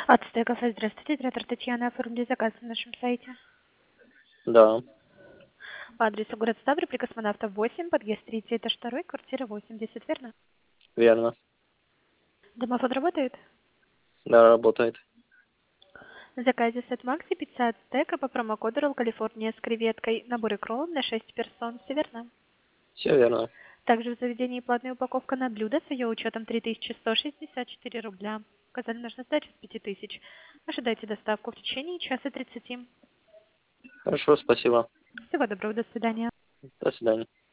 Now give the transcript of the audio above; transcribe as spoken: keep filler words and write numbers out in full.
Ацтек кафе, здравствуйте, оператор Татьяна, оформили заказ на нашем сайте. Да, По адресу город Ставрополь, Космонавтов восемь, подъезд третий, этаж второй, квартира восемьдесят, верно? верно. Домофон работает? Да, работает. На заказе сет Макси, пицца Ацтека по промокоду Ролл Калифорния с креветкой, набор икру на шесть персон, все верно? Все верно. Также в заведении платная упаковка на блюдо с ее учетом три тысячи сто шестьдесят четыре рубля. Указали нашу сдачу с пяти тысяч. Ожидайте доставку в течение часа тридцати. Хорошо, спасибо. Всего доброго, до свидания. До свидания.